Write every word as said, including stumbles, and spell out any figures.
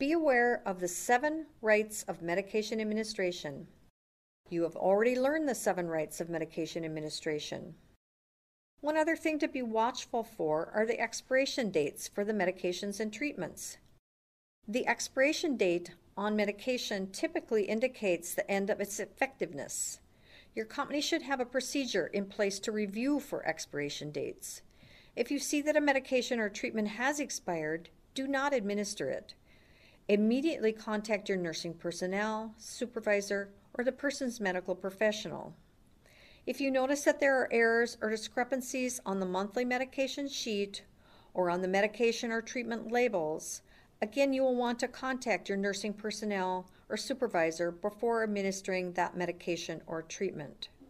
Be aware of the seven rights of medication administration. You have already learned the seven rights of medication administration. One other thing to be watchful for are the expiration dates for the medications and treatments. The expiration date on medication typically indicates the end of its effectiveness. Your company should have a procedure in place to review for expiration dates. If you see that a medication or treatment has expired, do not administer it. Immediately contact your nursing personnel, supervisor, or the person's medical professional. If you notice that there are errors or discrepancies on the monthly medication sheet or on the medication or treatment labels, again, you will want to contact your nursing personnel or supervisor before administering that medication or treatment.